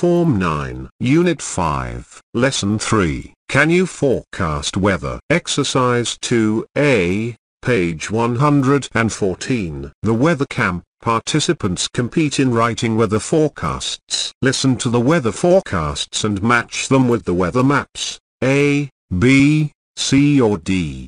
Form 9, Unit 5, Lesson 3. Can you forecast weather? Exercise 2A, page 114. The weather camp participants compete in writing weather forecasts. Listen to the weather forecasts and match them with the weather maps, A, B, C or D.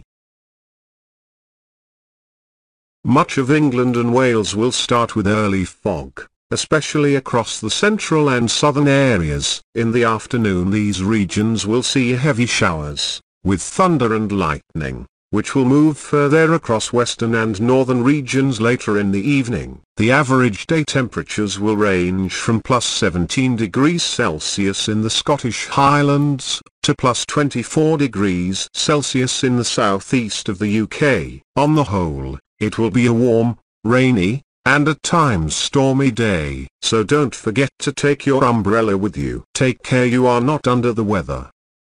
Much of England and Wales will start with early fog, especially across the central and southern areas. In the afternoon these regions will see heavy showers, with thunder and lightning, which will move further across western and northern regions later in the evening. The average day temperatures will range from plus 17 degrees Celsius in the Scottish Highlands, to plus 24 degrees Celsius in the southeast of the UK. On the whole, it will be a warm, rainy, and at times stormy day. So don't forget to take your umbrella with you. Take care you are not under the weather.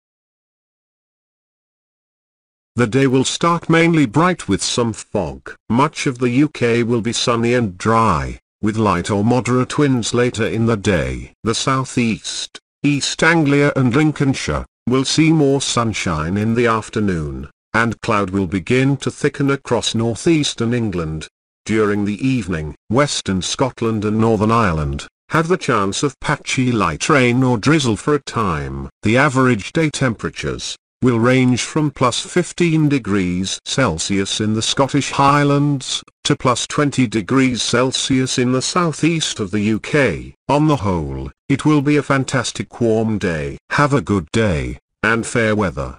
The day will start mainly bright with some fog. Much of the UK will be sunny and dry, with light or moderate winds later in the day. The southeast, East Anglia and Lincolnshire, will see more sunshine in the afternoon, and cloud will begin to thicken across northeastern England. During the evening, western Scotland and Northern Ireland have the chance of patchy light rain or drizzle for a time. The average day temperatures will range from plus 15 degrees Celsius in the Scottish Highlands, to plus 20 degrees Celsius in the southeast of the UK. On the whole, it will be a fantastic warm day. Have a good day, and fair weather.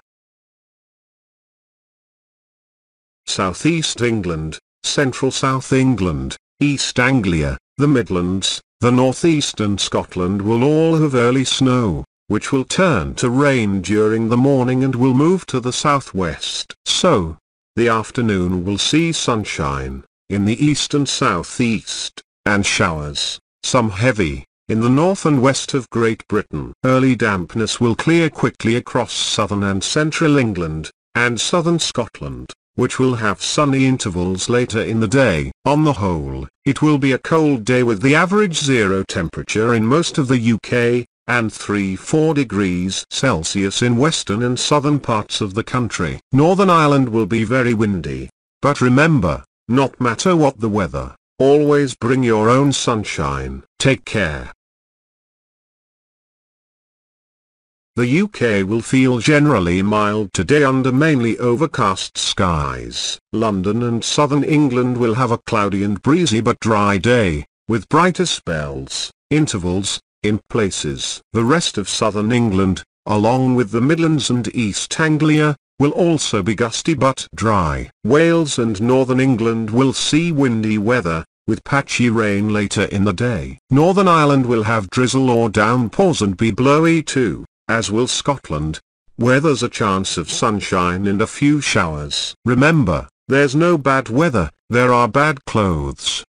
Southeast England, Central South England, East Anglia, the Midlands, the Northeast and Scotland will all have early snow, which will turn to rain during the morning and will move to the southwest. So, the afternoon will see sunshine in the east and southeast, and showers, some heavy, in the north and west of Great Britain. Early dampness will clear quickly across southern and central England, and southern Scotland, which will have sunny intervals later in the day. On the whole, it will be a cold day with the average zero temperature in most of the UK, and 3–4 degrees Celsius in western and southern parts of the country. Northern Ireland will be very windy, but remember, not matter what the weather, always bring your own sunshine. Take care. The UK will feel generally mild today under mainly overcast skies. London and southern England will have a cloudy and breezy but dry day, with brighter spells, intervals, in places. The rest of southern England, along with the Midlands and East Anglia, will also be gusty but dry. Wales and northern England will see windy weather, with patchy rain later in the day. Northern Ireland will have drizzle or downpours and be blowy too, as will Scotland, where there's a chance of sunshine and a few showers. Remember, there's no bad weather, there are bad clothes.